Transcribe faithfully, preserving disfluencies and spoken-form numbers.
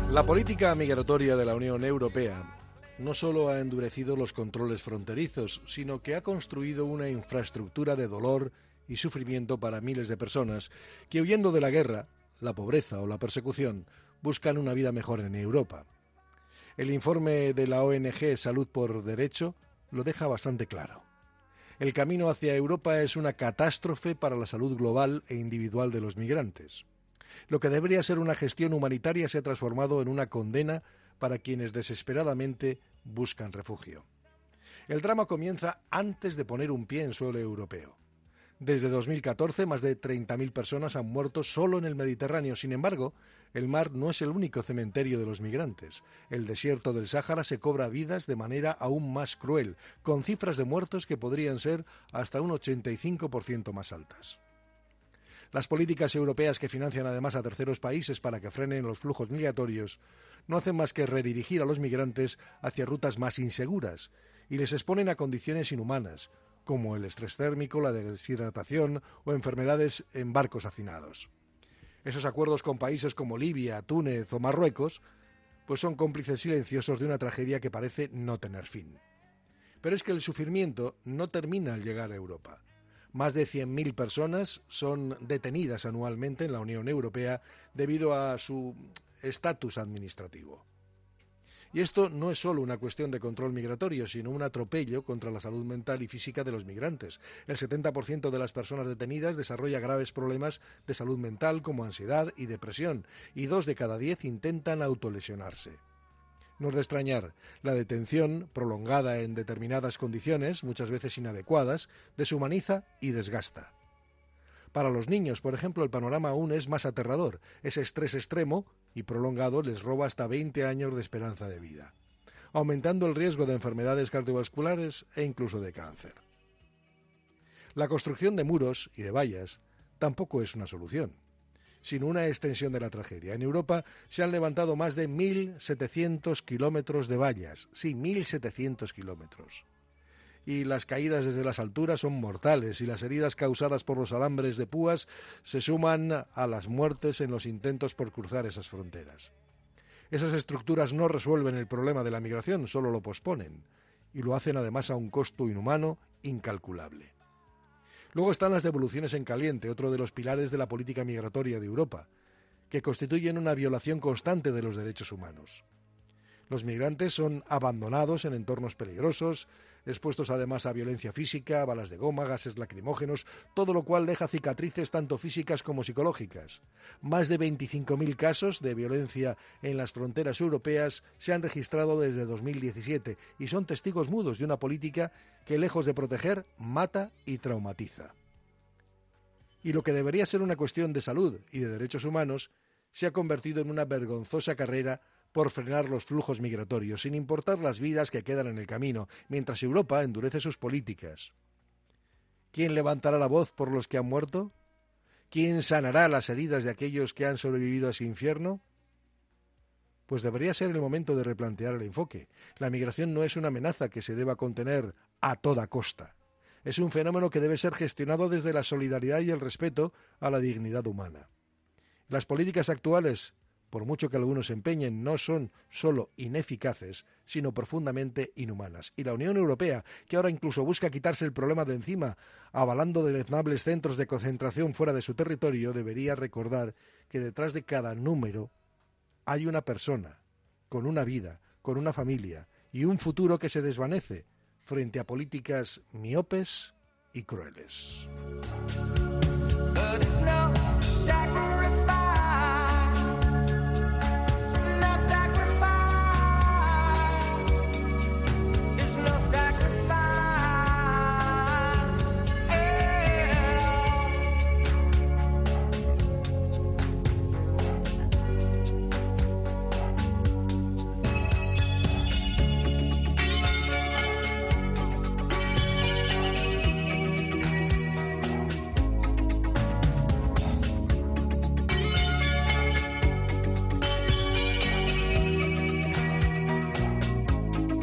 La política migratoria de la Unión Europea no solo ha endurecido los controles fronterizos, sino que ha construido una infraestructura de dolor y sufrimiento para miles de personas que, huyendo de la guerra, la pobreza o la persecución, buscan una vida mejor en Europa. El informe de la O N G Salud por Derecho lo deja bastante claro. El camino hacia Europa es una catástrofe para la salud global e individual de los migrantes. Lo que debería ser una gestión humanitaria se ha transformado en una condena para quienes desesperadamente buscan refugio. El drama comienza antes de poner un pie en suelo europeo. Desde dos mil catorce, más de treinta mil personas han muerto solo en el Mediterráneo. Sin embargo, el mar no es el único cementerio de los migrantes. El desierto del Sáhara se cobra vidas de manera aún más cruel, con cifras de muertos que podrían ser hasta un ochenta y cinco por ciento más altas. Las políticas europeas que financian además a terceros países para que frenen los flujos migratorios no hacen más que redirigir a los migrantes hacia rutas más inseguras y les exponen a condiciones inhumanas, como el estrés térmico, la deshidratación o enfermedades en barcos hacinados. Esos acuerdos con países como Libia, Túnez o Marruecos pues son cómplices silenciosos de una tragedia que parece no tener fin. Pero es que el sufrimiento no termina al llegar a Europa. Más de cien mil personas son detenidas anualmente en la Unión Europea debido a su estatus administrativo. Y esto no es solo una cuestión de control migratorio, sino un atropello contra la salud mental y física de los migrantes. El setenta por ciento de las personas detenidas desarrolla graves problemas de salud mental como ansiedad y depresión, y dos de cada diez intentan autolesionarse. No es de extrañar, la detención, prolongada en determinadas condiciones, muchas veces inadecuadas, deshumaniza y desgasta. Para los niños, por ejemplo, el panorama aún es más aterrador. Ese estrés extremo y prolongado les roba hasta veinte años de esperanza de vida, aumentando el riesgo de enfermedades cardiovasculares e incluso de cáncer. La construcción de muros y de vallas tampoco es una solución, sino una extensión de la tragedia. En Europa se han levantado más de mil setecientos kilómetros de vallas. Sí, mil setecientos kilómetros. Y las caídas desde las alturas son mortales y las heridas causadas por los alambres de púas se suman a las muertes en los intentos por cruzar esas fronteras. Esas estructuras no resuelven el problema de la migración, solo lo posponen. Y lo hacen además a un costo inhumano incalculable. Luego están las devoluciones en caliente, otro de los pilares de la política migratoria de Europa, que constituyen una violación constante de los derechos humanos. Los migrantes son abandonados en entornos peligrosos, expuestos además a violencia física, balas de goma, gases lacrimógenos, todo lo cual deja cicatrices tanto físicas como psicológicas. Más de veinticinco mil casos de violencia en las fronteras europeas se han registrado desde dos mil diecisiete y son testigos mudos de una política que, lejos de proteger, mata y traumatiza. Y lo que debería ser una cuestión de salud y de derechos humanos se ha convertido en una vergonzosa carrera por frenar los flujos migratorios, sin importar las vidas que quedan en el camino, mientras Europa endurece sus políticas. ¿Quién levantará la voz por los que han muerto? ¿Quién sanará las heridas de aquellos que han sobrevivido a ese infierno? Pues debería ser el momento de replantear el enfoque. La migración no es una amenaza que se deba contener a toda costa. Es un fenómeno que debe ser gestionado desde la solidaridad y el respeto a la dignidad humana. Las políticas actuales, por mucho que algunos se empeñen, no son solo ineficaces, sino profundamente inhumanas. Y la Unión Europea, que ahora incluso busca quitarse el problema de encima, avalando deleznables centros de concentración fuera de su territorio, debería recordar que detrás de cada número hay una persona, con una vida, con una familia y un futuro que se desvanece frente a políticas miopes y crueles.